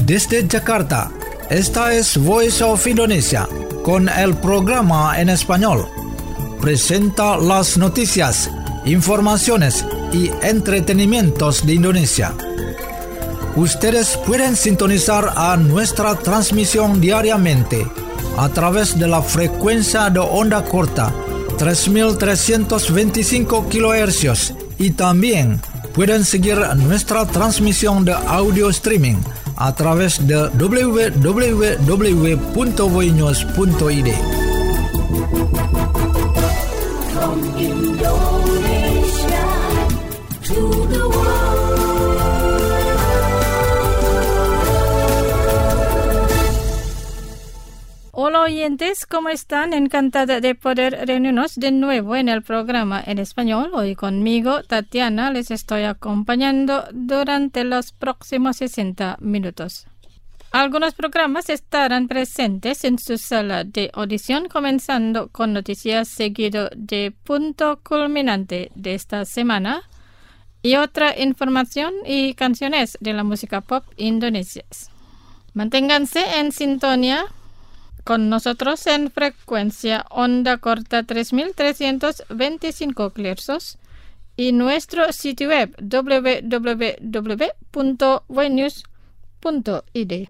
Desde Jakarta, esta es Voice of Indonesia, con el programa en español. Presenta las noticias, informaciones y entretenimientos de Indonesia. Ustedes pueden sintonizar a nuestra transmisión diariamente a través de la frecuencia de onda corta 3.325 kHz y también pueden seguir nuestra transmisión de audio streaming a través de www.voinews.id. From Indonesia to the world. Hola oyentes, ¿cómo están? Encantada de poder reunirnos de nuevo en el programa en español. Hoy conmigo, Tatiana, les estoy acompañando durante los próximos 60 minutos. Algunos programas estarán presentes en su sala de audición, comenzando con noticias seguido de punto culminante de esta semana y otra información y canciones de la música pop indonesia. Manténganse en sintonía con nosotros en frecuencia onda corta 3.325 kHz y nuestro sitio web www.voinews.id.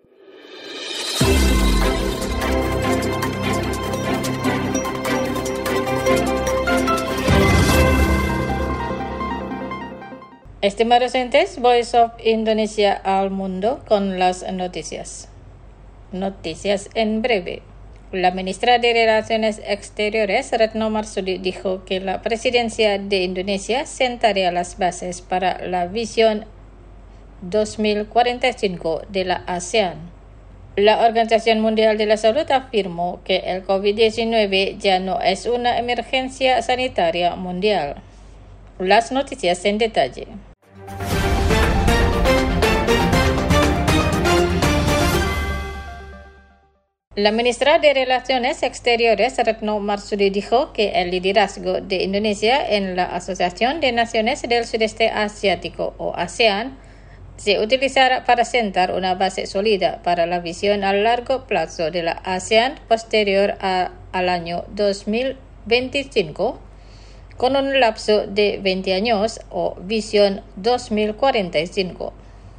Estimados oyentes, Voice of Indonesia al mundo con las noticias. Noticias en breve. La ministra de Relaciones Exteriores, Retno Marsudi, dijo que la presidencia de Indonesia sentaría las bases para la visión 2045 de la ASEAN. La Organización Mundial de la Salud afirmó que el COVID-19 ya no es una emergencia sanitaria mundial. Las noticias en detalle. La ministra de Relaciones Exteriores, Retno Marsudi, dijo que el liderazgo de Indonesia en la Asociación de Naciones del Sudeste Asiático, o ASEAN, se utilizará para sentar una base sólida para la visión a largo plazo de la ASEAN posterior al año 2025, con un lapso de 20 años o visión 2045.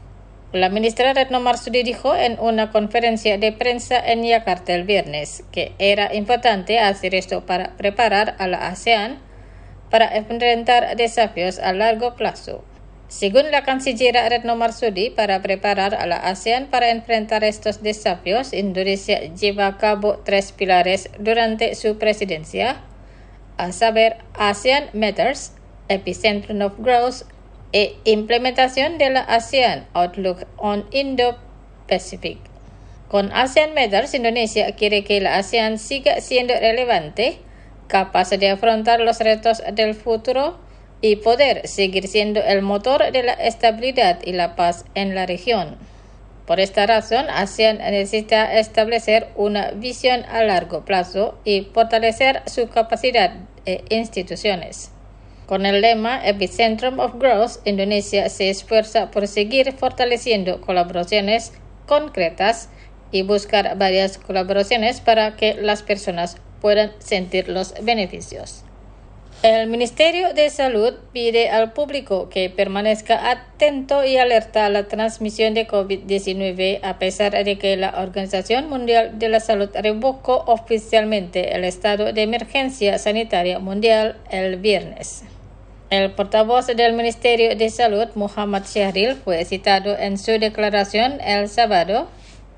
La ministra Retno Marsudi dijo en una conferencia de prensa en Yakarta el viernes que era importante hacer esto para preparar a la ASEAN para enfrentar desafíos a largo plazo. Según la canciller Retno Marsudi, para preparar a la ASEAN para enfrentar estos desafíos, Indonesia lleva a cabo 3 pilares durante su presidencia, a saber, ASEAN Matters, Epicentrum of Growth, e implementación de la ASEAN Outlook on Indo-Pacific. Con ASEAN Matters, Indonesia quiere que la ASEAN siga siendo relevante, capaz de afrontar los retos del futuro y poder seguir siendo el motor de la estabilidad y la paz en la región. Por esta razón, ASEAN necesita establecer una visión a largo plazo y fortalecer su capacidad e instituciones. Con el lema Epicentrum of Growth, Indonesia se esfuerza por seguir fortaleciendo colaboraciones concretas y buscar varias colaboraciones para que las personas puedan sentir los beneficios. El Ministerio de Salud pide al público que permanezca atento y alerta a la transmisión de COVID-19 a pesar de que la Organización Mundial de la Salud revocó oficialmente el estado de emergencia sanitaria mundial el viernes. El portavoz del Ministerio de Salud, Muhammad Syahril, fue citado en su declaración el sábado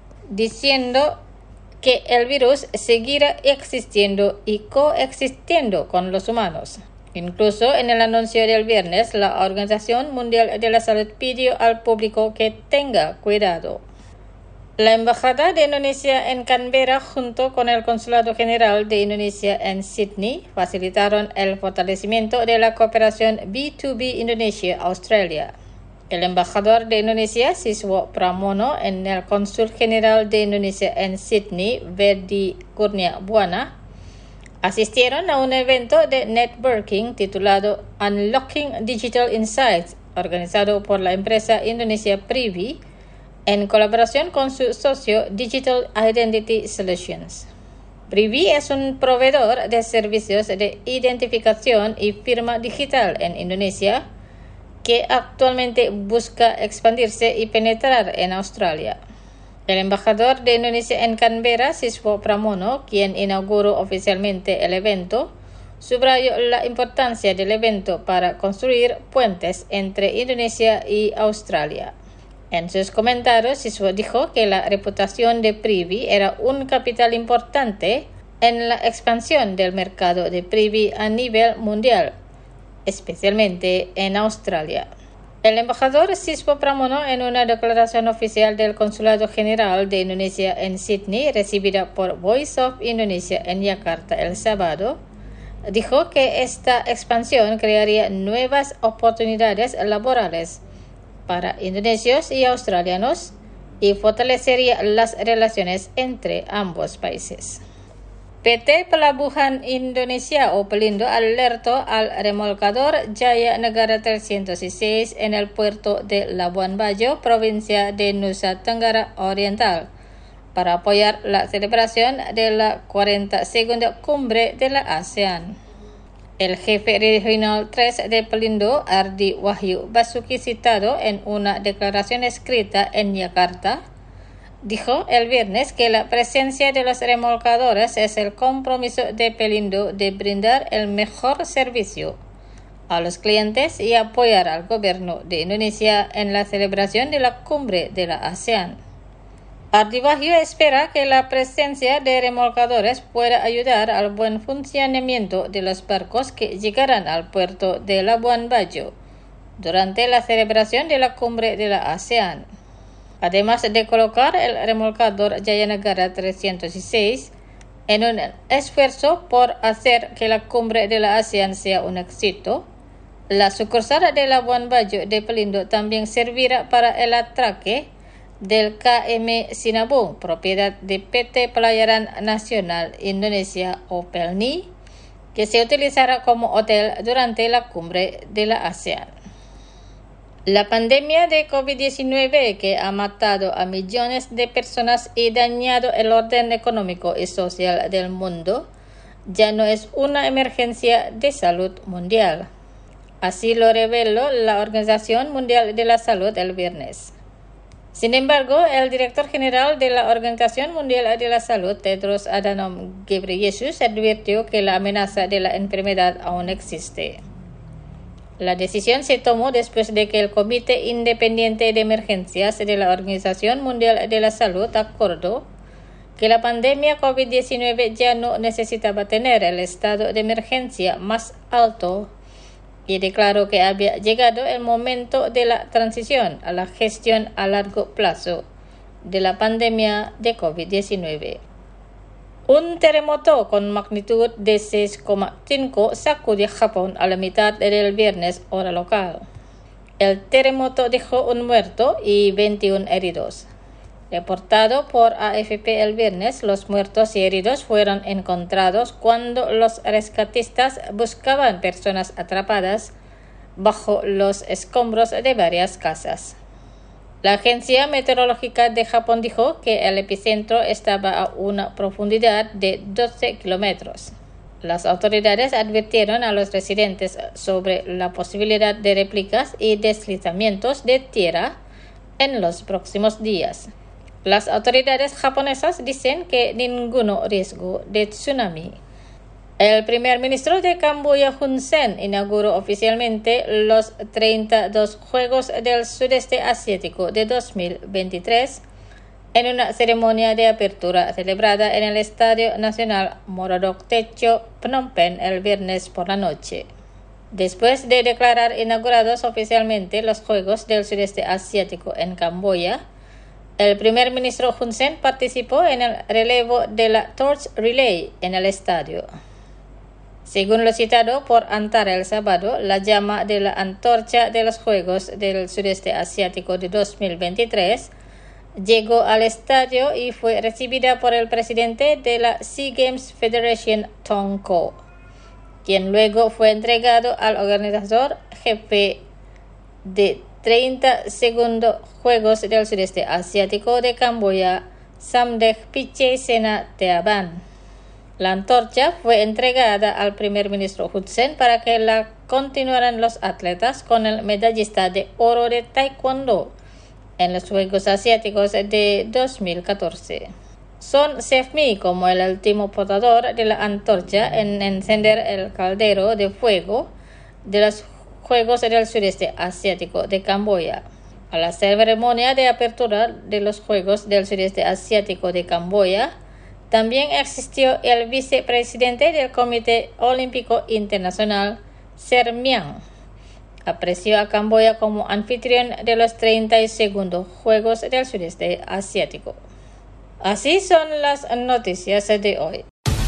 diciendo que el virus seguirá existiendo y coexistiendo con los humanos. Incluso en el anuncio del viernes, la Organización Mundial de la Salud pidió al público que tenga cuidado. La Embajada de Indonesia en Canberra, junto con el Consulado General de Indonesia en Sydney, facilitaron el fortalecimiento de la cooperación B2B Indonesia-Australia. El embajador de Indonesia, Siswo Pramono, en el Cónsul General de Indonesia en Sydney, Verdi Kurnia Buana, asistieron a un evento de networking titulado Unlocking Digital Insights, organizado por la empresa Indonesia Privy, en colaboración con su socio Digital Identity Solutions. Privi es un proveedor de servicios de identificación y firma digital en Indonesia que actualmente busca expandirse y penetrar en Australia. El embajador de Indonesia en Canberra, Siswo Pramono, quien inauguró oficialmente el evento, subrayó la importancia del evento para construir puentes entre Indonesia y Australia. En sus comentarios, Siswo dijo que la reputación de Privi era un capital importante en la expansión del mercado de Privi a nivel mundial, especialmente en Australia. El embajador Siswo Pramono, en una declaración oficial del Consulado General de Indonesia en Sydney, recibida por Voice of Indonesia en Yakarta el sábado, dijo que esta expansión crearía nuevas oportunidades laborales para indonesios y australianos y fortalecería las relaciones entre ambos países. PT Pelabuhan Indonesia o Pelindo alertó al remolcador Jaya Negara 306 en el puerto de Labuan Bajo, provincia de Nusa Tenggara Oriental, para apoyar la celebración de la 42ª cumbre de la ASEAN. El jefe regional 3 de Pelindo, Ardi Wahyu Basuki, citado en una declaración escrita en Yakarta, dijo el viernes que la presencia de los remolcadores es el compromiso de Pelindo de brindar el mejor servicio a los clientes y apoyar al gobierno de Indonesia en la celebración de la cumbre de la ASEAN. Ardi Wahyu espera que la presencia de remolcadores pueda ayudar al buen funcionamiento de los barcos que llegarán al puerto de Labuan Bajo durante la celebración de la cumbre de la ASEAN. Además de colocar el remolcador Jaya Negara 306 en un esfuerzo por hacer que la cumbre de la ASEAN sea un éxito, la sucursal de Labuan Bajo de Pelindo también servirá para el atraque del KM Sinabung, propiedad de PT Pelayaran Nasional Indonesia o PELNI, que se utilizará como hotel durante la cumbre de la ASEAN. La pandemia de COVID-19, que ha matado a millones de personas y dañado el orden económico y social del mundo, ya no es una emergencia de salud mundial. Así lo reveló la Organización Mundial de la Salud el viernes. Sin embargo, el director general de la Organización Mundial de la Salud, Tedros Adhanom Ghebreyesus, advirtió que la amenaza de la enfermedad aún existe. La decisión se tomó después de que el Comité Independiente de Emergencias de la Organización Mundial de la Salud acordó que la pandemia COVID-19 ya no necesitaba tener el estado de emergencia más alto y declaró que había llegado el momento de la transición a la gestión a largo plazo de la pandemia de COVID-19. Un terremoto con magnitud de 6,5 sacudió Japón a la mitad del viernes hora local. El terremoto dejó un muerto y 21 heridos. Reportado por AFP el viernes, los muertos y heridos fueron encontrados cuando los rescatistas buscaban personas atrapadas bajo los escombros de varias casas. La Agencia Meteorológica de Japón dijo que el epicentro estaba a una profundidad de 12 kilómetros. Las autoridades advirtieron a los residentes sobre la posibilidad de réplicas y deslizamientos de tierra en los próximos días. Las autoridades japonesas dicen que ningún riesgo de tsunami. El primer ministro de Camboya, Hun Sen, inauguró oficialmente los 32 Juegos del Sudeste Asiático de 2023 en una ceremonia de apertura celebrada en el Estadio Nacional Moradok Techo, Phnom Penh, el viernes por la noche. Después de declarar inaugurados oficialmente los Juegos del Sudeste Asiático en Camboya, el primer ministro Hun Sen participó en el relevo de la Torch Relay en el estadio. Según lo citado por Antara el sábado, la llama de la antorcha de los Juegos del Sudeste Asiático de 2023 llegó al estadio y fue recibida por el presidente de la Sea Games Federation, Tong Ko, quien luego fue entregado al organizador jefe de 32 Juegos del Sudeste Asiático de Camboya, Samdech Piche Sena Teaban. La antorcha fue entregada al primer ministro Hun Sen para que la continuaran los atletas con el medallista de oro de Taekwondo en los Juegos Asiáticos de 2014. Son Sefmi como el último portador de la antorcha en encender el caldero de fuego de los Juegos del Sudeste Asiático de Camboya. A la ceremonia de apertura de los Juegos del Sudeste Asiático de Camboya también asistió el vicepresidente del Comité Olímpico Internacional, Ser Miang. Apreció a Camboya como anfitrión de los 32 Juegos del Sudeste Asiático. Así son las noticias de hoy.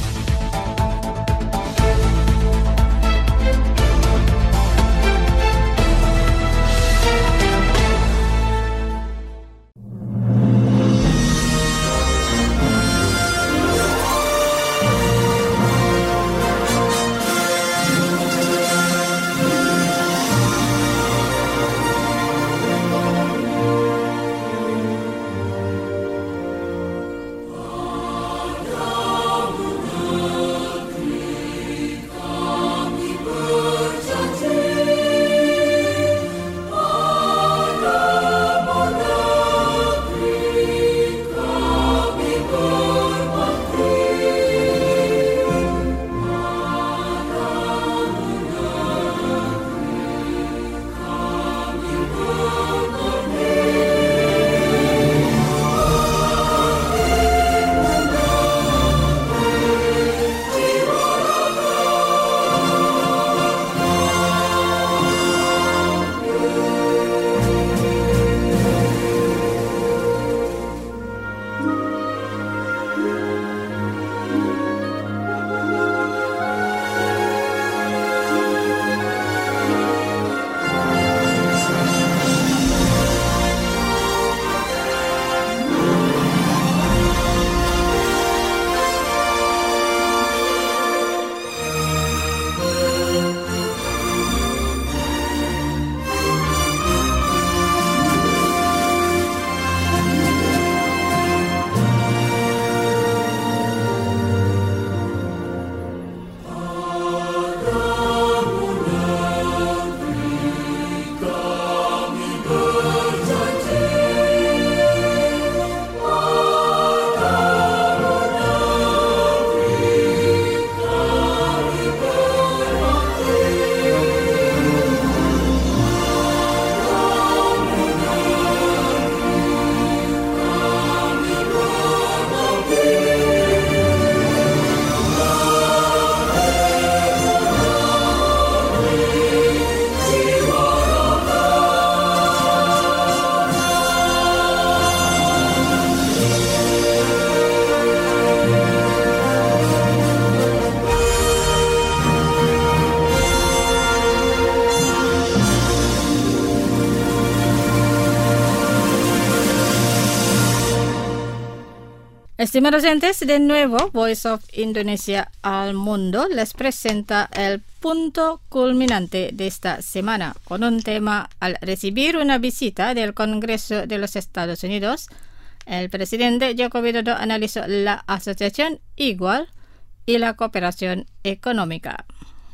Estimados oyentes, de nuevo Voice of Indonesia al mundo les presenta el punto culminante de esta semana con un tema. Al recibir una visita del Congreso de los Estados Unidos, el presidente Joko Widodo analizó la asociación igual y la cooperación económica.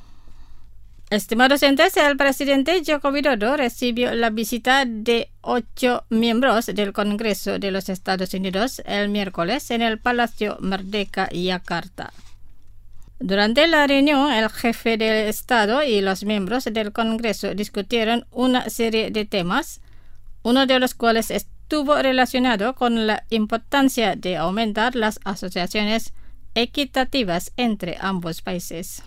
Estimados oyentes, el presidente Joko Widodo recibió la visita de 8 miembros del Congreso de los Estados Unidos el miércoles en el Palacio Merdeka, Yakarta. Durante la reunión, el jefe del Estado y los miembros del Congreso discutieron una serie de temas, uno de los cuales estuvo relacionado con la importancia de aumentar las asociaciones equitativas entre ambos países.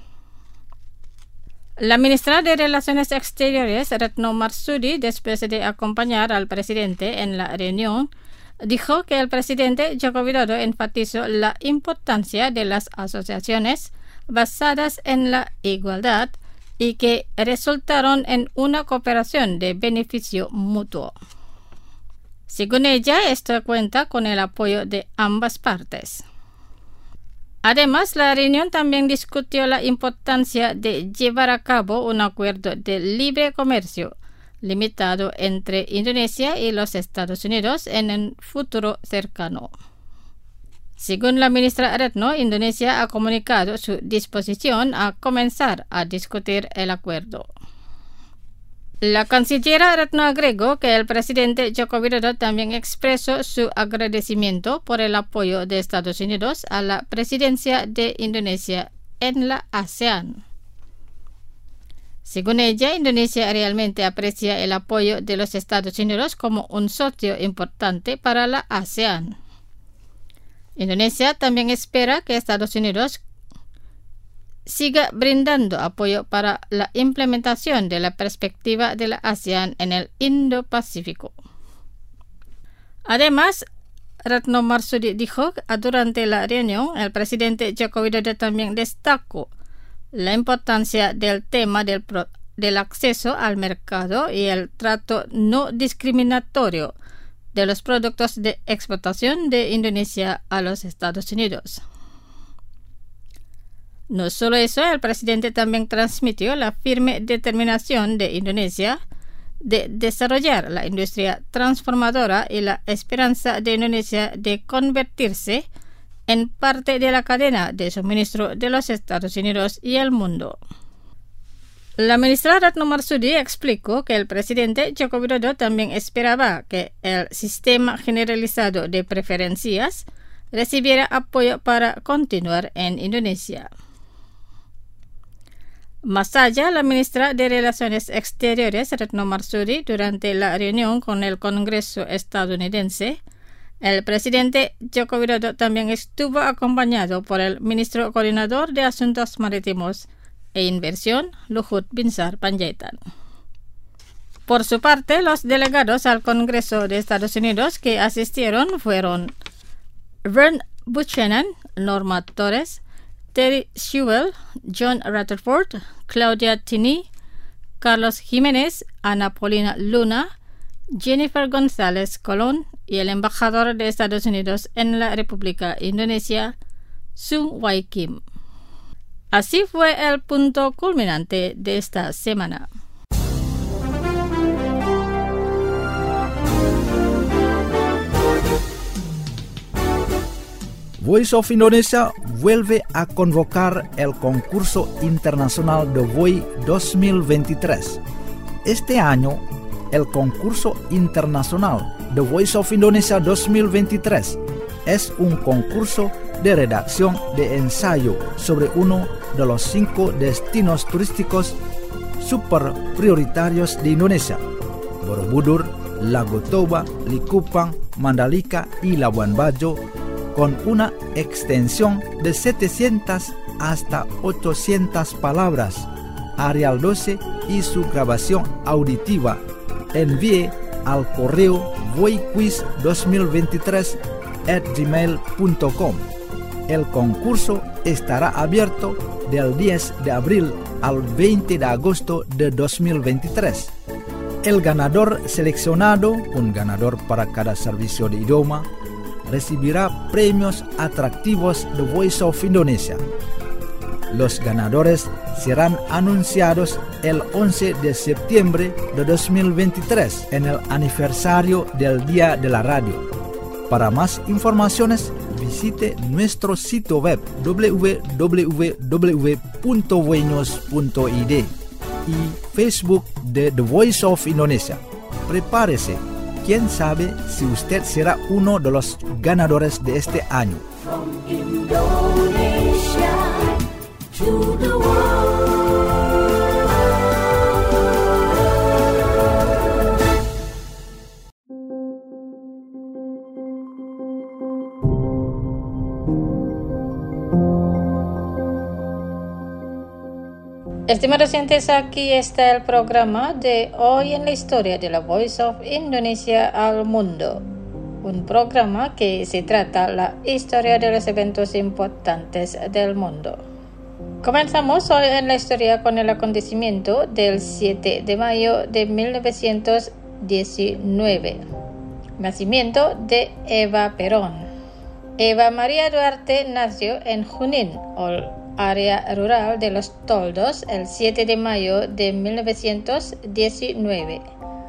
La ministra de Relaciones Exteriores, Retno Marsudi, después de acompañar al presidente en la reunión, dijo que el presidente Joko Widodo enfatizó la importancia de las asociaciones basadas en la igualdad y que resultaron en una cooperación de beneficio mutuo. Según ella, esto cuenta con el apoyo de ambas partes. Además, la reunión también discutió la importancia de llevar a cabo un acuerdo de libre comercio limitado entre Indonesia y los Estados Unidos en un futuro cercano. Según la ministra Retno, Indonesia ha comunicado su disposición a comenzar a discutir el acuerdo. La canciller Retno agregó que el presidente Joko Widodo también expresó su agradecimiento por el apoyo de Estados Unidos a la presidencia de Indonesia en la ASEAN. Según ella, Indonesia realmente aprecia el apoyo de los Estados Unidos como un socio importante para la ASEAN. Indonesia también espera que Estados Unidos siga brindando apoyo para la implementación de la perspectiva de la ASEAN en el Indo-Pacífico. Además, Retno Marsudi dijo que durante la reunión el presidente Joko Widodo también destacó la importancia del tema del acceso al mercado y el trato no discriminatorio de los productos de exportación de Indonesia a los Estados Unidos. No solo eso, el presidente también transmitió la firme determinación de Indonesia de desarrollar la industria transformadora y la esperanza de Indonesia de convertirse en parte de la cadena de suministro de los Estados Unidos y el mundo. La ministra Retno Marsudi explicó que el presidente Joko Widodo también esperaba que el sistema generalizado de preferencias recibiera apoyo para continuar en Indonesia. Más allá, la ministra de Relaciones Exteriores, Retno Marsudi, durante la reunión con el Congreso estadounidense, el presidente Joko Widodo también estuvo acompañado por el ministro coordinador de Asuntos Marítimos e Inversión, Luhut Binsar Panjaitan. Por su parte, los delegados al Congreso de Estados Unidos que asistieron fueron Vern Buchanan, Norma Torres, Terry Sewell, John Rutherford, Claudia Tini, Carlos Jiménez, Ana Paulina Luna, Jennifer González Colón y el embajador de Estados Unidos en la República Indonesia, Sung Wai Kim. Así fue el punto culminante de esta semana. Voice of Indonesia vuelve a convocar el concurso internacional de VOI 2023. Este año, el concurso internacional de Voice of Indonesia 2023 es un concurso de redacción de ensayo sobre uno de los 5 destinos turísticos super prioritarios de Indonesia: Borobudur, Lago Toba, Likupang, Mandalika y Labuan Bajo, con una extensión de 700 hasta 800 palabras. Arial 12 y su grabación auditiva. Envíe al correo voiquiz2023@gmail.com. El concurso estará abierto del 10 de abril al 20 de agosto de 2023. El ganador seleccionado, un ganador para cada servicio de idioma, recibirá premios atractivos de Voice of Indonesia. Los ganadores serán anunciados el 11 de septiembre de 2023 en el aniversario del Día de la Radio. Para más informaciones, visite nuestro sitio web www.voinews.id y Facebook de The Voice of Indonesia. Prepárese, quién sabe si usted será uno de los ganadores de este año. From Indonesia to the world. Estimados oyentes, aquí está el programa de Hoy en la Historia de la Voice of Indonesia al Mundo. Un programa que se trata la historia de los eventos importantes del mundo. Comenzamos hoy en la historia con el acontecimiento del 7 de mayo de 1919. Nacimiento de Eva Perón. Eva María Duarte nació en Junín, área rural de Los Toldos, el 7 de mayo de 1919.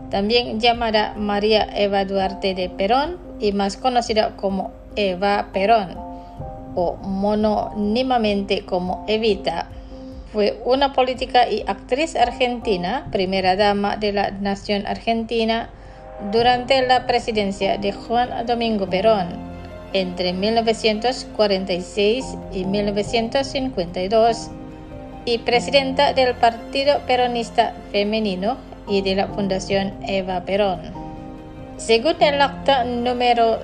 también llamada María Eva Duarte de Perón y más conocida como Eva Perón o monónimamente como Evita, fue una política y actriz argentina, primera dama de la nación argentina durante la presidencia de Juan Domingo Perón entre 1946 y 1952 y presidenta del Partido Peronista Femenino y de la Fundación Eva Perón. Según el acta número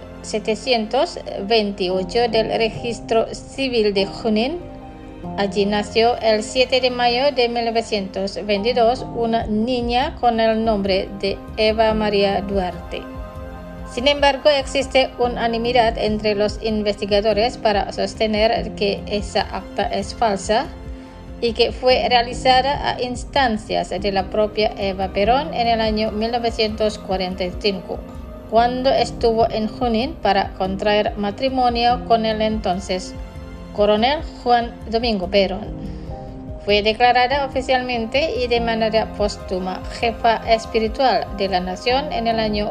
728 del Registro Civil de Junín, allí nació el 7 de mayo de 1922 una niña con el nombre de Eva María Duarte. Sin embargo, existe unanimidad entre los investigadores para sostener que esa acta es falsa y que fue realizada a instancias de la propia Eva Perón en el año 1945, cuando estuvo en Junín para contraer matrimonio con el entonces coronel Juan Domingo Perón. Fue declarada oficialmente y de manera póstuma jefa espiritual de la nación en el año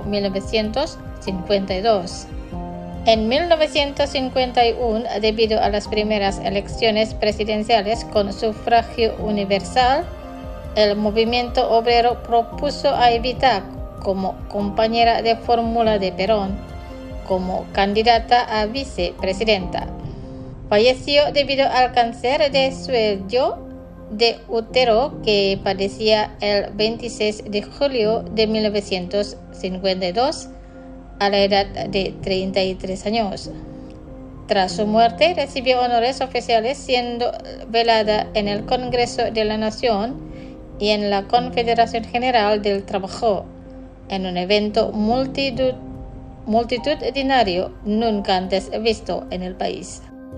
1952. En 1951, debido a las primeras elecciones presidenciales con sufragio universal, el movimiento obrero propuso a Evita como compañera de fórmula de Perón, como candidata a vicepresidenta. Falleció debido al cáncer de cuello de útero que padecía el 26 de julio de 1952 a la edad de 33 años. Tras su muerte, recibió honores oficiales siendo velada en el Congreso de la Nación y en la Confederación General del Trabajo, en un evento multitudinario nunca antes visto en el país.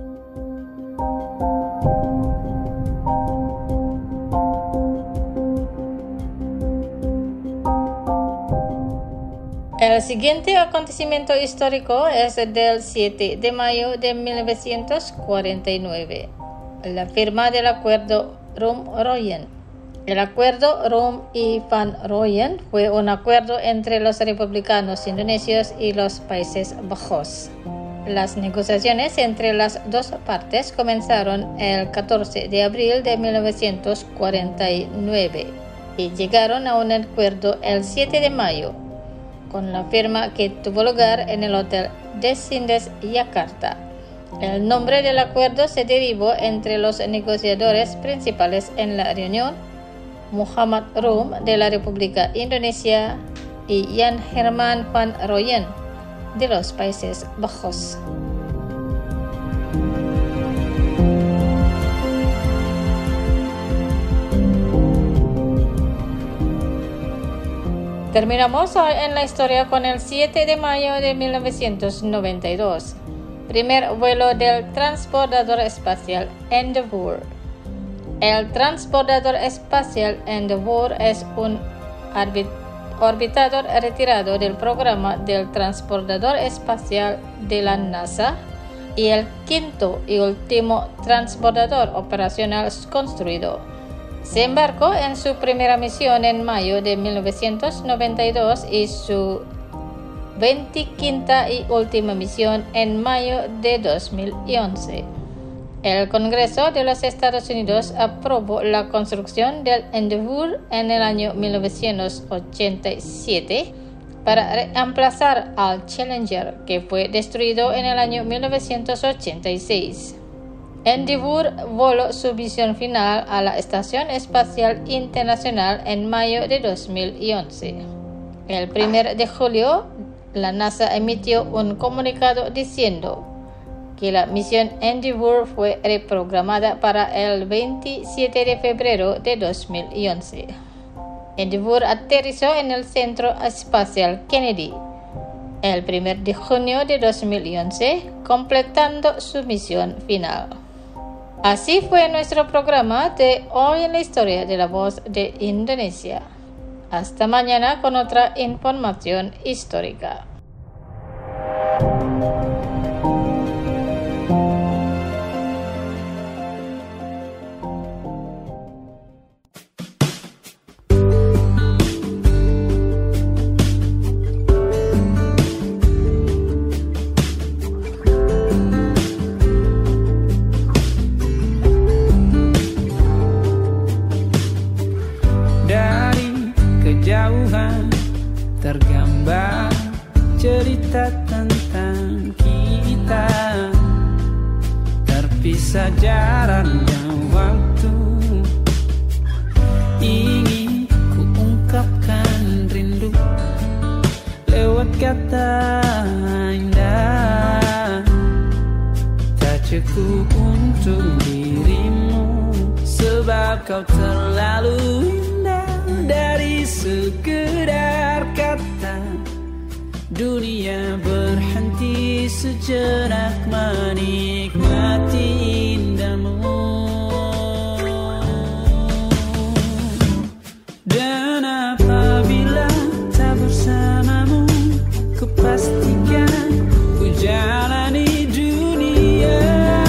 El siguiente acontecimiento histórico es del 7 de mayo de 1949, la firma del Acuerdo Rum-Royen. El Acuerdo Rum y Van Rooyen fue un acuerdo entre los republicanos indonesios y los Países Bajos. Las negociaciones entre las dos partes comenzaron el 14 de abril de 1949 y llegaron a un acuerdo el 7 de mayo, con la firma que tuvo lugar en el Hotel Destindes, Yakarta. El nombre del acuerdo se derivó entre los negociadores principales en la reunión, Muhammad Rum de la República Indonesia y Jan Herman van Rooyen de los Países Bajos. Terminamos hoy en la historia con el 7 de mayo de 1992. Primer vuelo del transbordador espacial Endeavour. El transbordador espacial Endeavour es un orbitador retirado del programa del transbordador espacial de la NASA y el quinto y último transbordador operacional construido. Se embarcó en su primera misión en mayo de 1992 y su 25ª y última misión en mayo de 2011. El Congreso de los Estados Unidos aprobó la construcción del Endeavour en el año 1987 para reemplazar al Challenger, que fue destruido en el año 1986. Endeavour voló su misión final a la Estación Espacial Internacional en mayo de 2011. El 1 de julio, la NASA emitió un comunicado diciendo que la misión Endeavour fue reprogramada para el 27 de febrero de 2011. Endeavour aterrizó en el Centro Espacial Kennedy el 1 de junio de 2011, completando su misión final. Así fue nuestro programa de hoy en la historia de La Voz de Indonesia. Hasta mañana con otra información histórica. cerita tentang kita, terpisah jaraknya waktu. Ingin ku ungkapkan rindu lewat kata indah, tak cukup untuk dirimu, sebab kau terlalu indah. Dari sekedar kata, dunia berhenti sejenak menikmati indahmu. Dan apabila tak bersamamu, ku pastikan ku jalani dunia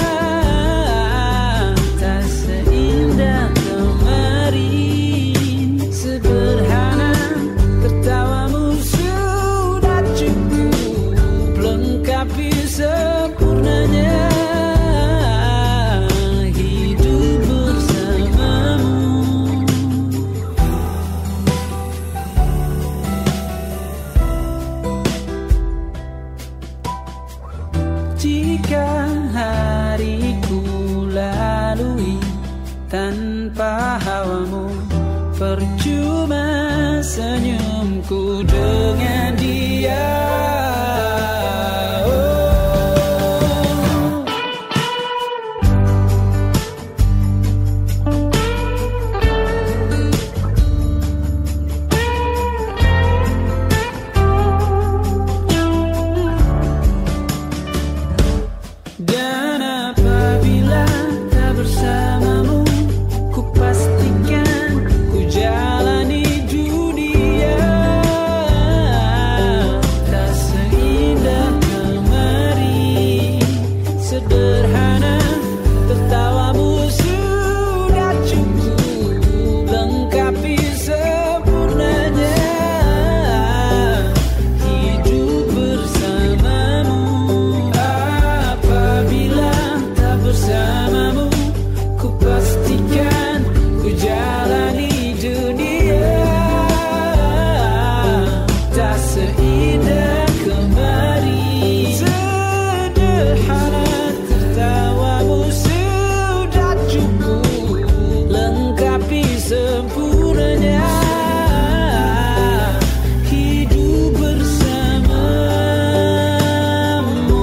tak seindah kemarin. Sederhana tertawamu sudah cukup lengkapi sempurnanya hidup bersamamu. Jika hariku lalui tanpa hawamu, percuma senyumku dengan dia. Dan apabila tak bersamamu, ku pastikan ku jalani dunia tak seindah kemarin. Sederhana tertawamu sudah cukup lengkapi sempurnanya hidup bersamamu. Apabila tak bersamamu, ku pastikan ku jalani dunia tak seindah kemarin. Sederhana tertawamu sudah cukup lengkapi sempurnanya hidup bersamamu.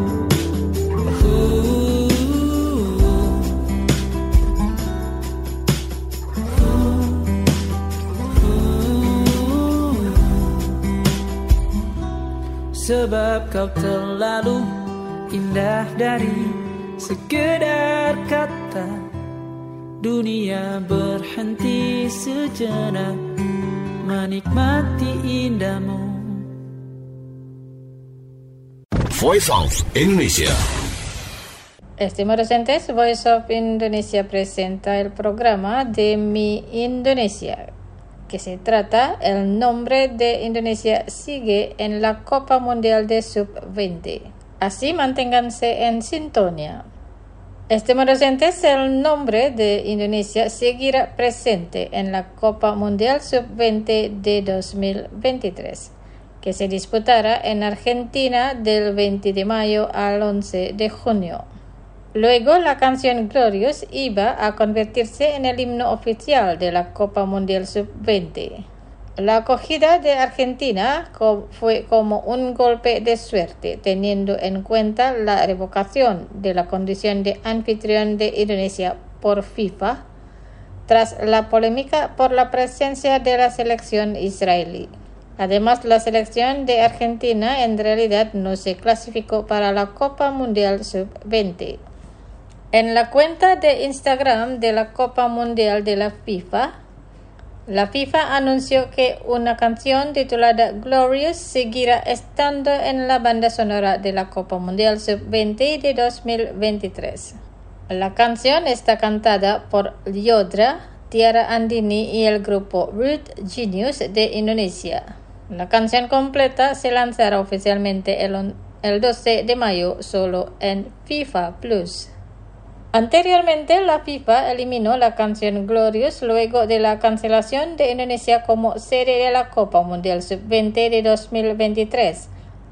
Sebab kau terlalu indah dari sekedar kata, dunia berhenti sejenak menikmati indahmu. Voice of Indonesia. Estimados oyentes, Voice of Indonesia presenta el programa de Mi Indonesia, que se trata el nombre de Indonesia sigue en la Copa Mundial de Sub-20. Así manténganse en sintonía. Estimados oyentes, el nombre de Indonesia seguirá presente en la Copa Mundial Sub-20 de 2023, que se disputará en Argentina del 20 de mayo al 11 de junio. Luego, la canción Glorious iba a convertirse en el himno oficial de la Copa Mundial Sub-20. La acogida de Argentina fue como un golpe de suerte, teniendo en cuenta la revocación de la condición de anfitrión de Indonesia por FIFA, tras la polémica por la presencia de la selección israelí. Además, la selección de Argentina en realidad no se clasificó para la Copa Mundial Sub-20. En la cuenta de Instagram de la Copa Mundial de la FIFA anunció que una canción titulada Glorious seguirá estando en la banda sonora de la Copa Mundial Sub-20 de 2023. La canción está cantada por Lyodra, Tiara Andini y el grupo Root Genius de Indonesia. La canción completa se lanzará oficialmente el 12 de mayo solo en FIFA Plus. Anteriormente, la FIFA eliminó la canción Glorious luego de la cancelación de Indonesia como sede de la Copa Mundial Sub-20 de 2023,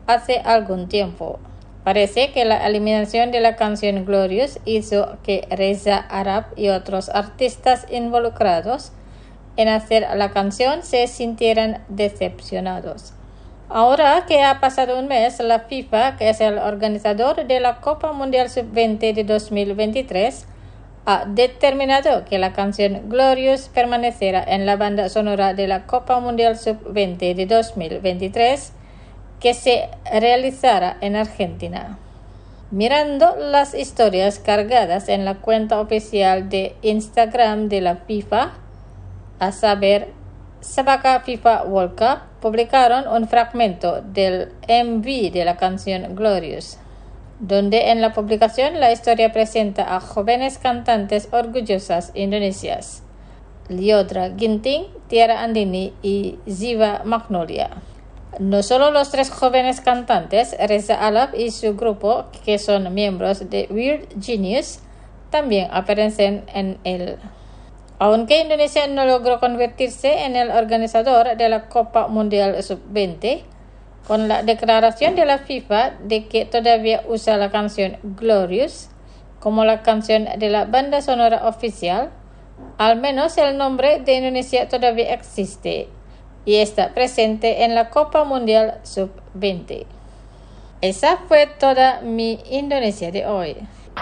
hace algún tiempo. Parece que la eliminación de la canción Glorious hizo que Reza Arab y otros artistas involucrados en hacer la canción se sintieran decepcionados. Ahora que ha pasado un mes, la FIFA, que es el organizador de la Copa Mundial Sub-20 de 2023, ha determinado que la canción Glorious permanecerá en la banda sonora de la Copa Mundial Sub-20 de 2023, que se realizará en Argentina. Mirando las historias cargadas en la cuenta oficial de Instagram de la FIFA, a saber, Sabaka FIFA World Cup, publicaron un fragmento del MV de la canción Glorious, donde en la publicación la historia presenta a jóvenes cantantes orgullosas indonesias, Lyodra Ginting, Tiara Andini y Ziva Magnolia. No solo los tres jóvenes cantantes, Reza Arab y su grupo, que son miembros de Weird Genius, también aparecen en él. Aunque Indonesia no logró convertirse en el organizador de la Copa Mundial Sub-20, con la declaración de la FIFA de que todavía usa la canción Glorious como la canción de la banda sonora oficial, al menos el nombre de Indonesia todavía existe y está presente en la Copa Mundial Sub-20. Esa fue toda mi Indonesia de hoy.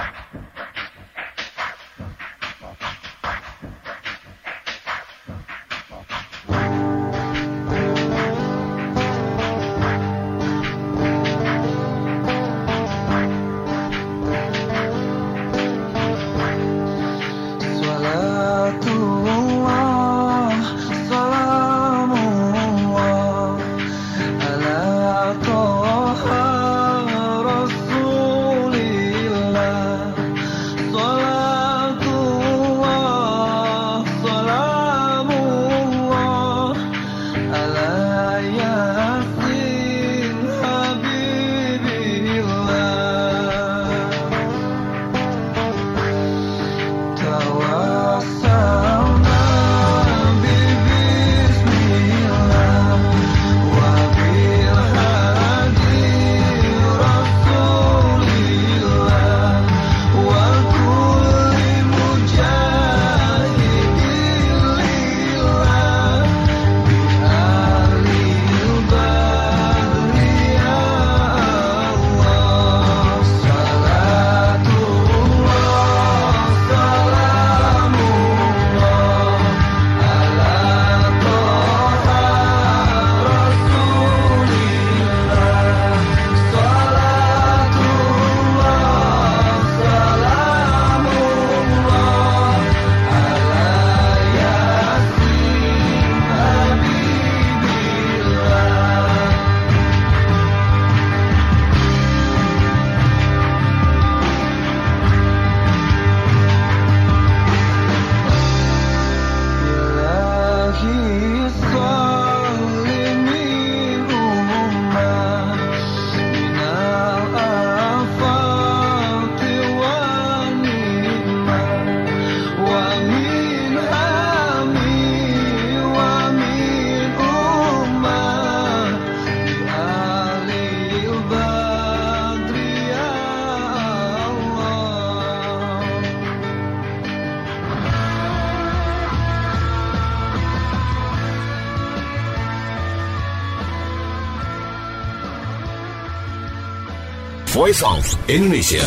Voice of Indonesia.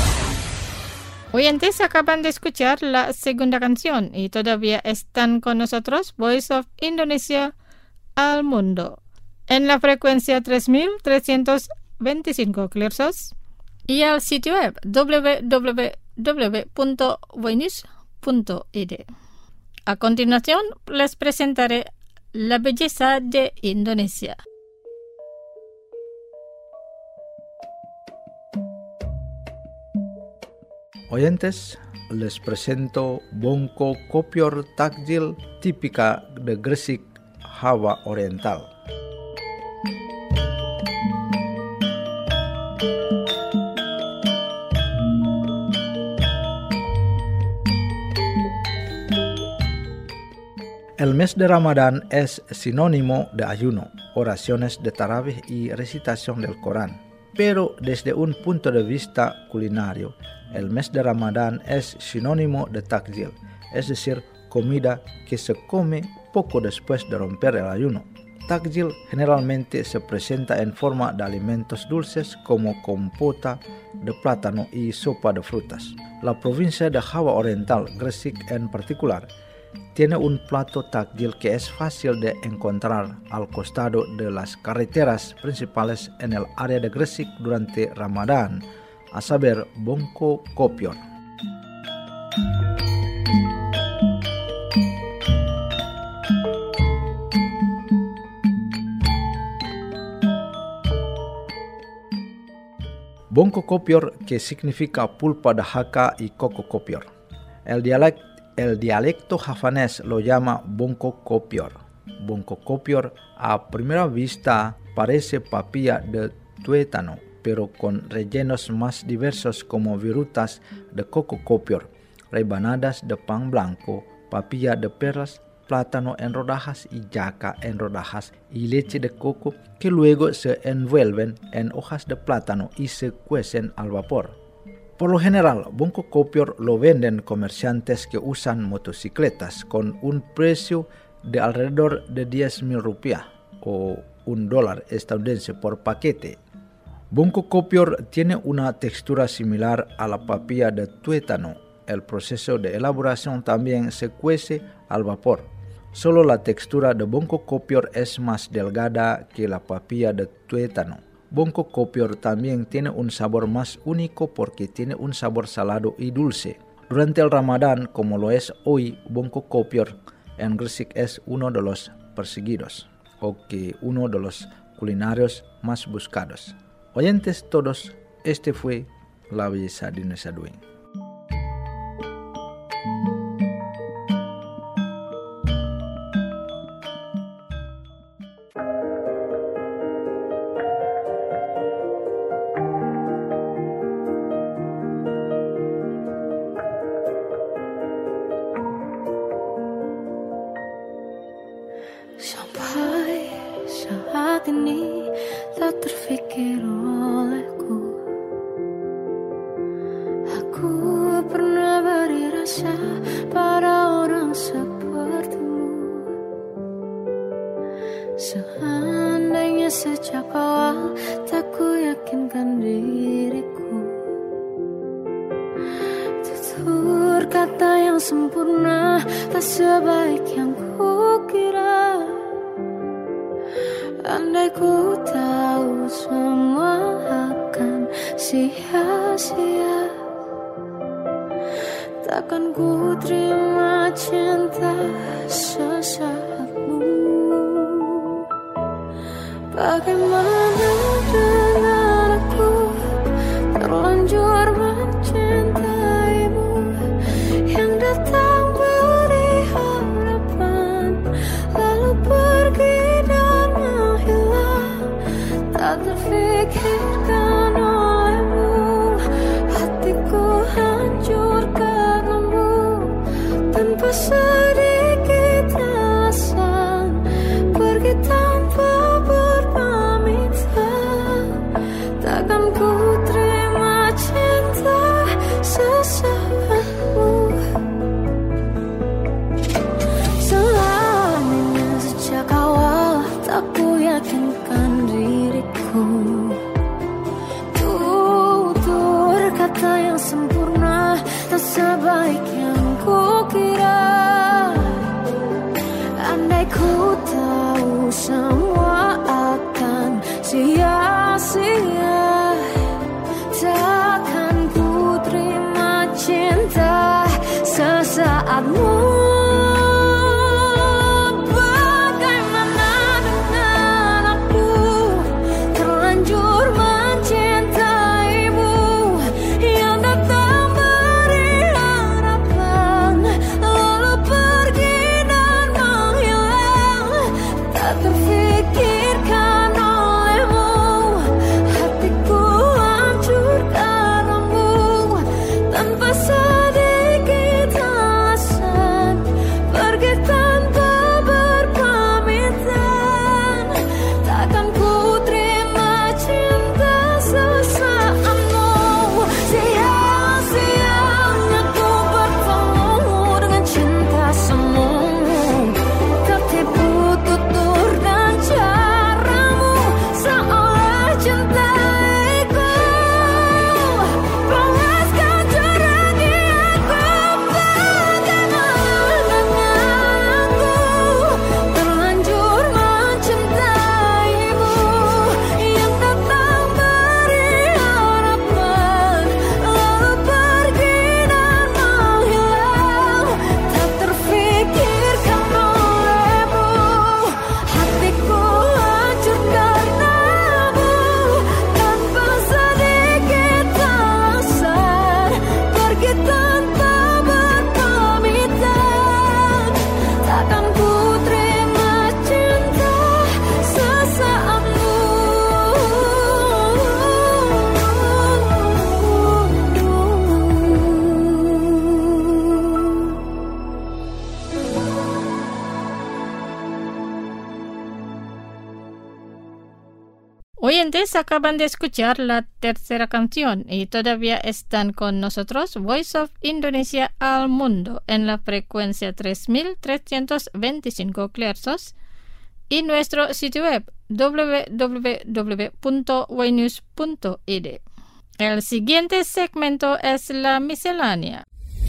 Oyentes, acaban de escuchar la segunda canción y todavía están con nosotros Voice of Indonesia al Mundo en la frecuencia 3325 kHz y al sitio web www.voinews.id. A continuación les presentaré la belleza de Indonesia. Oyentes, les presento bongko kopior takjil tipika de Gresik, Java Oriental. El mes de Ramadán es sinónimo de ayuno, oraciones de tarawih y recitación del Corán. Pero desde un punto de vista culinario, el mes de Ramadán es sinónimo de takjil, es decir, comida que se come poco después de romper el ayuno. Takjil generalmente se presenta en forma de alimentos dulces como compota de plátano y sopa de frutas. La provincia de Java Oriental, Gresik en particular, tiene un plato takjil que es fácil de encontrar al costado de las carreteras principales en el área de Gresik durante Ramadán, a saber, bongko kopior. Bongko kopior, que significa pulpa de jaca y coco kopior. El dialecto javanés lo llama bongko kopior. Bongko kopior a primera vista parece papilla de tuétano, pero con rellenos más diversos como virutas de coco kopior, rebanadas de pan blanco, papilla de perlas, plátano en rodajas y yaca en rodajas y leche de coco que luego se envuelven en hojas de plátano y se cuecen al vapor. Por lo general, bongko kopior lo venden comerciantes que usan motocicletas con un precio de alrededor de 10,000 rupiah o $1 estadounidense por paquete. Bongko kopior tiene una textura similar a la papilla de tuétano. El proceso de elaboración también se cuece al vapor. Solo la textura de bongko kopior es más delgada que la papilla de tuétano. Bongko kopior también tiene un sabor más único porque tiene un sabor salado y dulce. Durante el Ramadán, como lo es hoy, bongko kopior en Gresik es uno de los perseguidos, o que uno de los culinarios más buscados. Oyentes todos, este fue La Belleza de Nusa Dua. Sampai saat ini tak terfikir olehku. Aku pernah beri rasa pada orang sepertimu. Seandainya sejak awal tak ku yakinkan diriku. Tutur kata yang sempurna tak sebaik yang ku kira. Andai ku tahu semua akan sia-sia, takkan ku terima cinta sesaatmu. Bagaimana dengan aku terlanjur mencintaimu, yang datang beri harapan lalu pergi dan menghilang, tak terfikirkan olehmu. Hatiku hancur karenamu, tanpa sedikit alasan, pergi tanpa berpamitan. Takkan ku terima cinta sesaatmu. Selamanya sejak awal tak ku yakinkan diriku. Tutur kata yang sempurna tak sebaik yang ku kira. Andai ku tahu semua akan sia-sia, takkan ku terima cinta sesaatmu. Bagaimana dengan aku terlanjur Oyentes acaban de escuchar la tercera canción y todavía están con nosotros Voice of Indonesia al Mundo en la frecuencia 3325 kHz y nuestro sitio web www.ynews.id. El siguiente segmento es la miscelánea.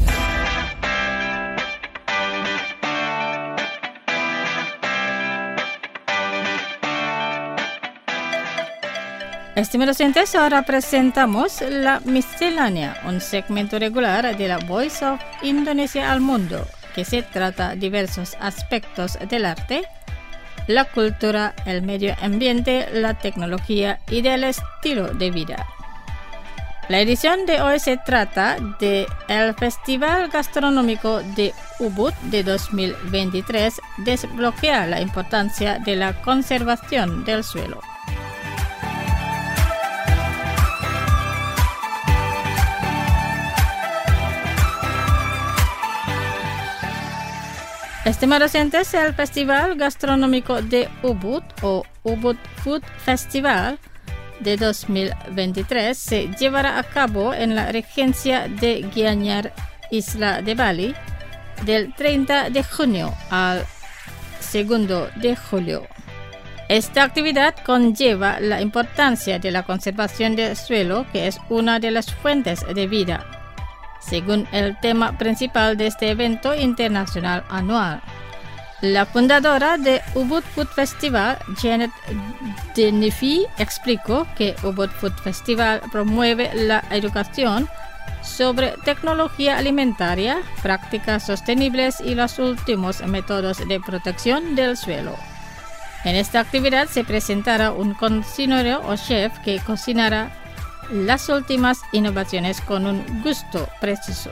Estimados oyentes, ahora presentamos la miscelánea, un segmento regular de la Voice of Indonesia al Mundo, que se trata de diversos aspectos del arte, la cultura, el medio ambiente, la tecnología y del estilo de vida. La edición de hoy se trata de el Festival Gastronómico de Ubud de 2023, desbloquea la importancia de la conservación del suelo. Estimados oyentes, el Festival Gastronómico de Ubud o Ubud Food Festival de 2023 se llevará a cabo en la regencia de Gianyar, Isla de Bali, del 30 de junio al 2 de julio. Esta actividad conlleva la importancia de la conservación del suelo, que es una de las fuentes de vida, según el tema principal de este evento internacional anual. La fundadora de Ubud Food Festival, Janet Denifi, explicó que Ubud Food Festival promueve la educación sobre tecnología alimentaria, prácticas sostenibles y los últimos métodos de protección del suelo. En esta actividad se presentará un cocinero o chef que cocinará las últimas innovaciones con un gusto preciso.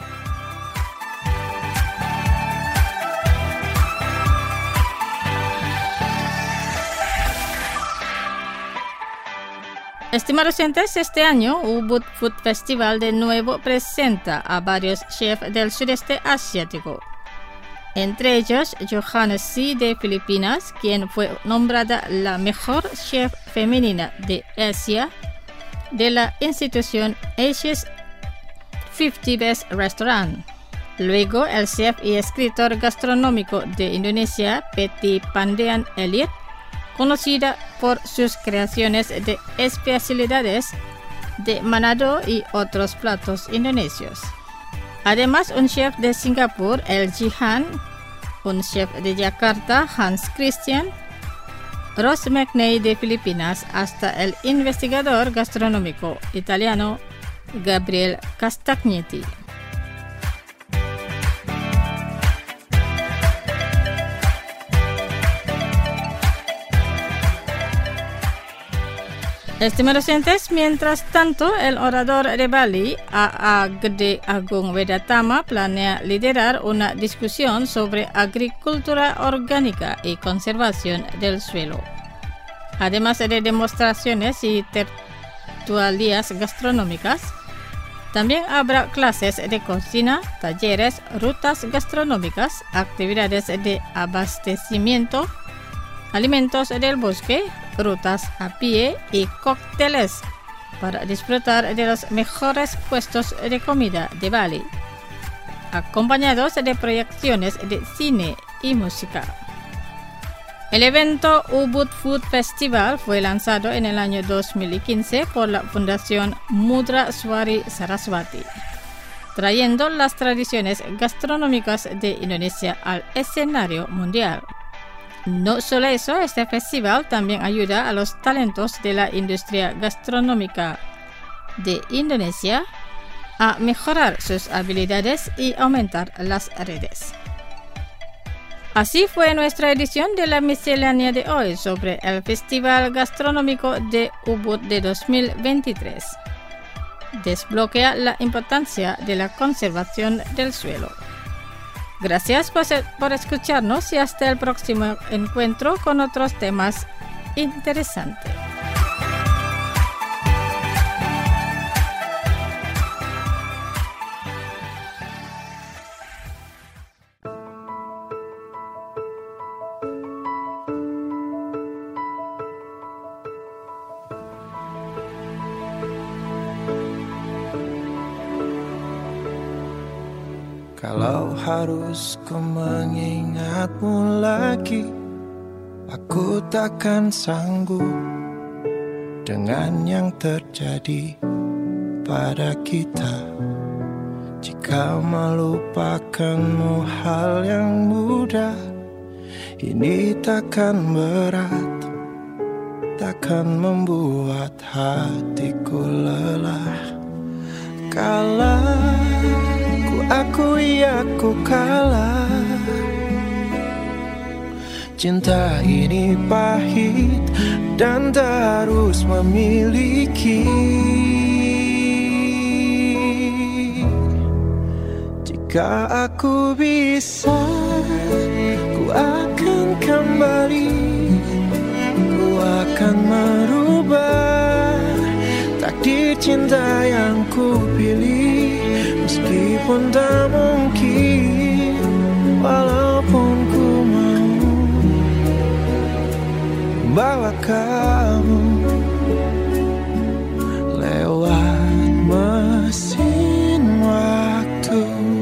Estimados oyentes, este año Ubud Food Festival de nuevo presenta a varios chefs del sudeste asiático. Entre ellos, Johannes C. de Filipinas, quien fue nombrada la mejor chef femenina de Asia de la institución Asia's 50 Best Restaurant. Luego, el chef y escritor gastronómico de Indonesia, Petty Pandean Elliot, conocida por sus creaciones de especialidades de Manado y otros platos indonesios. Además, un chef de Singapur, El Jihan, un chef de Yakarta, Hans Christian, Ross McNay de Filipinas, hasta el investigador gastronómico italiano Gabriel Castagnetti. Estimados oyentes, mientras tanto, el orador de Bali, A.A. Gede Agung Wedatama, planea liderar una discusión sobre agricultura orgánica y conservación del suelo. Además de demostraciones y tertulias gastronómicas, también habrá clases de cocina, talleres, rutas gastronómicas, actividades de abastecimiento, alimentos del bosque, rutas a pie y cócteles para disfrutar de los mejores puestos de comida de Bali, acompañados de proyecciones de cine y música. El evento Ubud Food Festival fue lanzado en el año 2015 por la Fundación Mudra Swari Saraswati, trayendo las tradiciones gastronómicas de Indonesia al escenario mundial. No solo eso, este festival también ayuda a los talentos de la industria gastronómica de Indonesia a mejorar sus habilidades y aumentar las redes. Así fue nuestra edición de la miscelánea de hoy sobre el Festival Gastronómico de Ubud de 2023. Desbloquea la importancia de la conservación del suelo. Gracias por escucharnos y hasta el próximo encuentro con otros temas interesantes. Kalau harus ku mengingatmu lagi, aku takkan sanggup dengan yang terjadi pada kita. Jika melupakanmu hal yang mudah, ini takkan berat, takkan membuat hatiku lelah. Kalah, ku akui aku kalah. Cinta ini pahit dan tak harus memiliki. Jika aku bisa, ku akan kembali, ku akan merubah takdir cinta yang ku pilih. Meskipun tak mungkin, walaupun ku mau bawa kamu lewat mesin waktu.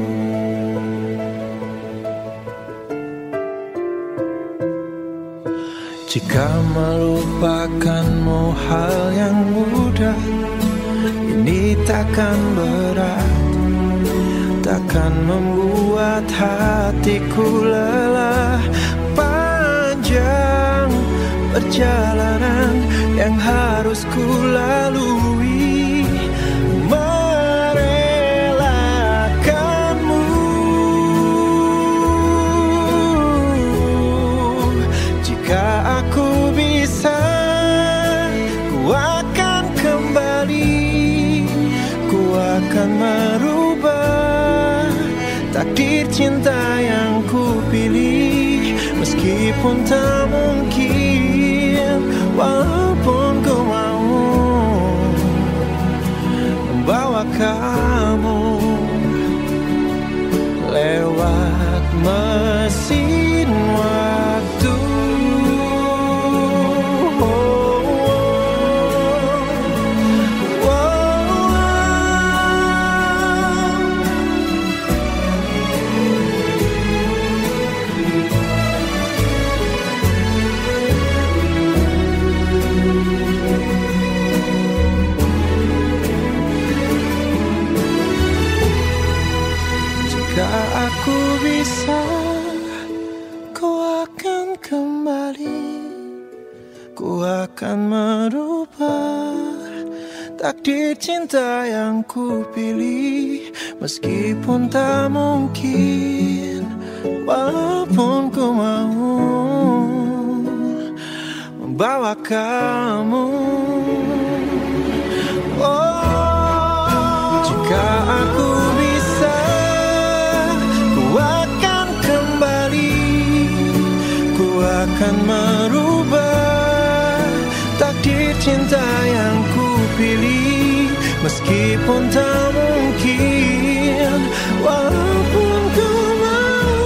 Jika melupakanmu hal yang mudah, ini takkan berat, takkan membuat hatiku lelah. Panjang perjalanan yang harus ku lalui, merelakanmu. Jika aku bisa, ku akan kembali, ku akan merubah takdir cinta yang ku pilih. Meskipun tak mungkin, walaupun ku mau membawa kamu lewat mesin waktu. Aku bisa, ku akan kembali, ku akan merubah takdir cinta yang ku pilih. Meskipun tak mungkin, walaupun ku mau membawa kamu. Oh, jika aku bisa, akan kembali, ku akan merubah takdir cinta yang ku pilih. Meskipun tak mungkin, walaupun ku mau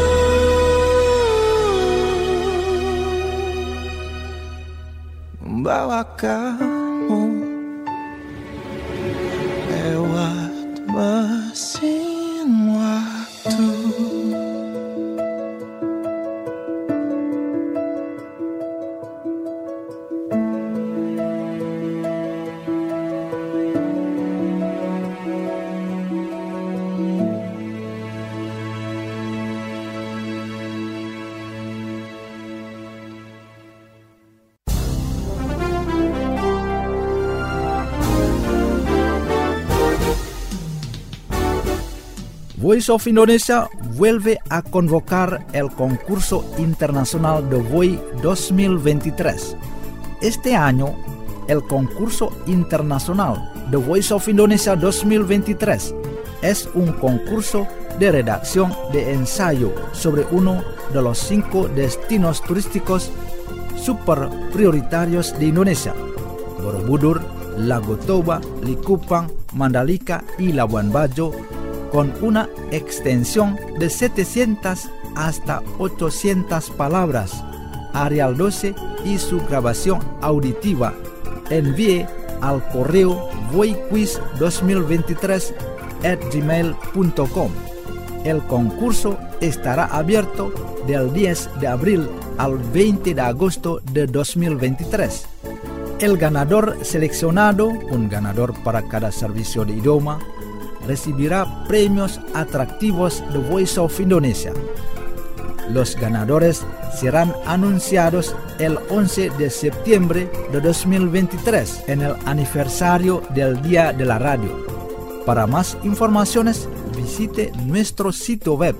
membawa kamu lewat mesin waktu. Voice of Indonesia vuelve a convocar el concurso internacional de Voy 2023. Este año, el concurso internacional The Voice of Indonesia 2023 es un concurso de redacción de ensayo sobre uno de los 5 destinos turísticos super prioritarios de Indonesia: Borobudur, Lago Toba, Likupang, Mandalika y Labuan Bajo, con una extensión de 700 hasta 800 palabras. Arial 12 y su grabación auditiva. Envíe al correo voiquiz2023@gmail.com. El concurso estará abierto del 10 de abril al 20 de agosto de 2023. El ganador seleccionado, un ganador para cada servicio de idioma, recibirá premios atractivos de Voice of Indonesia. Los ganadores serán anunciados el 11 de septiembre de 2023 en el aniversario del Día de la Radio. Para más informaciones, visite nuestro sitio web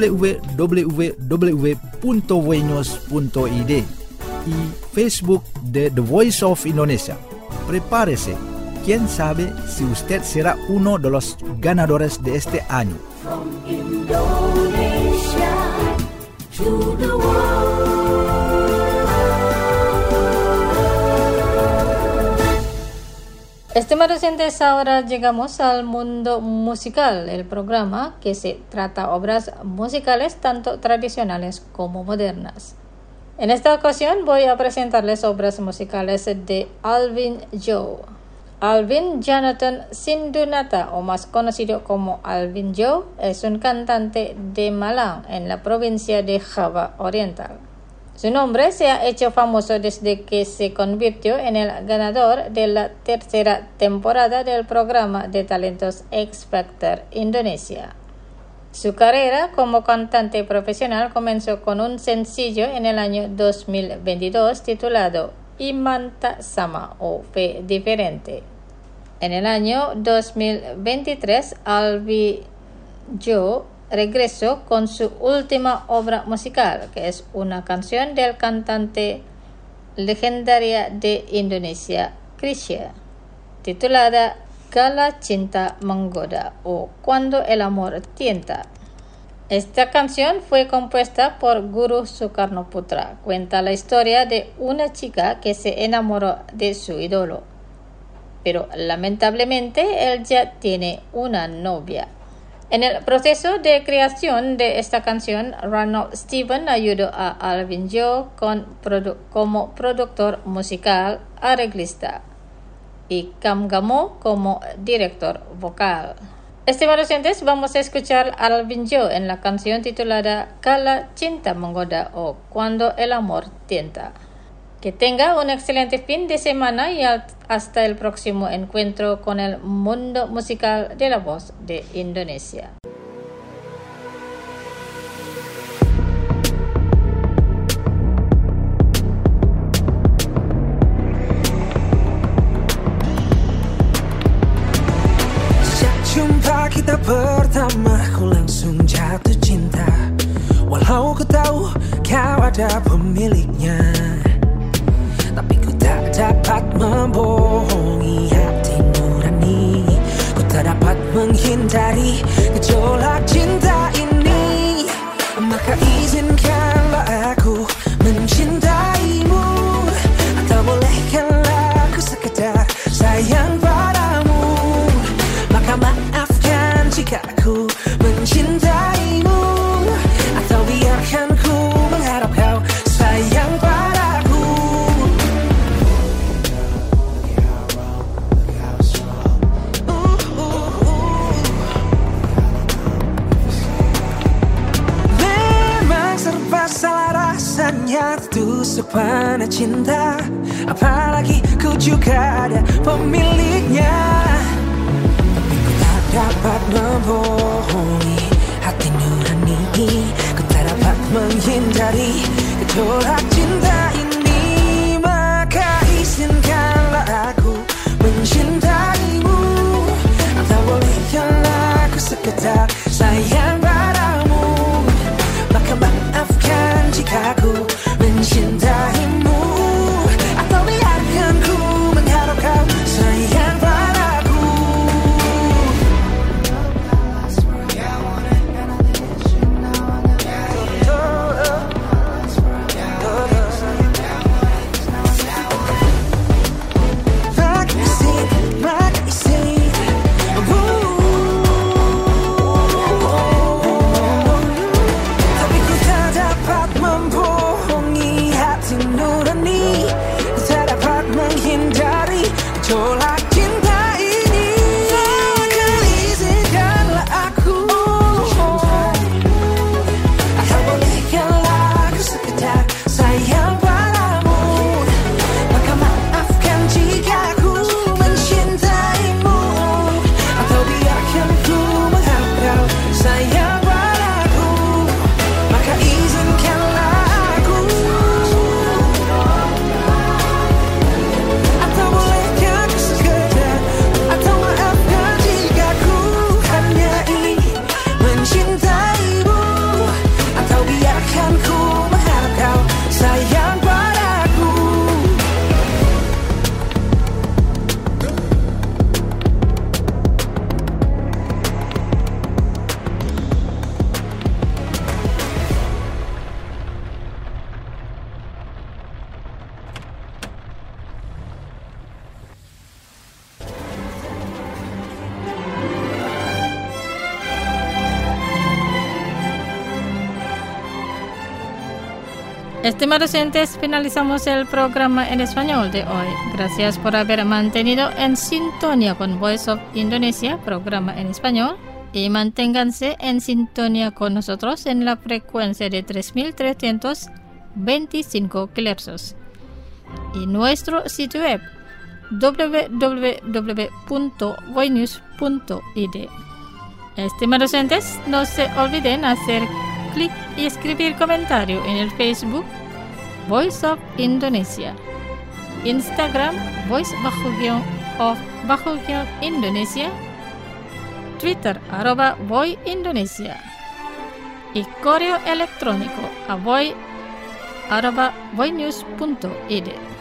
www.voinews.id y Facebook de The Voice of Indonesia. Prepárese, quién sabe si usted será uno de los ganadores de este año. From Indonesia to the world. Estimados oyentes, ahora llegamos al mundo musical, el programa que se trata obras musicales tanto tradicionales como modernas. En esta ocasión voy a presentarles obras musicales de Alvin Joe. Alvin Jonathan Sindunata, o más conocido como Alvin Joe, es un cantante de Malang en la provincia de Java Oriental. Su nombre se ha hecho famoso desde que se convirtió en el ganador de la tercera temporada del programa de talentos X Factor Indonesia. Su carrera como cantante profesional comenzó con un sencillo en el año 2022 titulado Iman Tak Sama o Fe Diferente. En el año 2023, Alvin Joe regresó con su última obra musical, que es una canción del cantante legendaria de Indonesia, Chrisye, titulada Kala Cinta Menggoda o Cuando el Amor Tienta. Esta canción fue compuesta por Guru Soekarnoputra. Cuenta la historia de una chica que se enamoró de su ídolo, pero lamentablemente él ya tiene una novia. En el proceso de creación de esta canción, Ronald Steven ayudó a Alvin Joe como productor musical, arreglista, y Kam Gamo como director vocal. Estimados oyentes, vamos a escuchar a Alvin Joe en la canción titulada Kala Cinta Menggoda o Cuando el Amor Tienta. Que tenga un excelente fin de semana y hasta el próximo encuentro con el mundo musical de la voz de Indonesia. Sejak jumpa kita pertama, ku langsung jatuh cinta. Walau ku tahu kau ada pemiliknya, tapi ku tak dapat membohongi hati nurani. Ku tak dapat menghindari gejolak cinta ini. Maka izinkanlah aku mencintaimu, atau bolehkanlah aku sekedar sayang padamu. Maka maafkan jika aku mencintaimu, atau biarkan ku mengharap kau sayang padaku. Memang serba salah rasanya tusuk panah cinta, apalagi ku juga ada pemiliknya. Tapi ku tak dapat membohongi hati nurani, ku tak dapat menghindari gejolak cinta ini. Maka izinkanlah aku mencintaimu, atau bolehkanlah aku sekedar sayang padamu. Maka maafkan jika aku mencintaimu, atau biarkan ku mengharap kau sayang padaku. Kan ku berharap kau sayang padaku. Estimados oyentes, finalizamos el programa en español de hoy. Gracias por haber mantenido en sintonía con Voice of Indonesia, programa en español, y manténganse en sintonía con nosotros en la frecuencia de 3.325 kHz y nuestro sitio web www.voinews.id. Estimados oyentes, no se olviden hacer clic y escribir comentario en el Facebook Voice of Indonesia, Instagram Voice_of_Indonesia, Twitter @voindonesia y correo electrónico a voinews.id.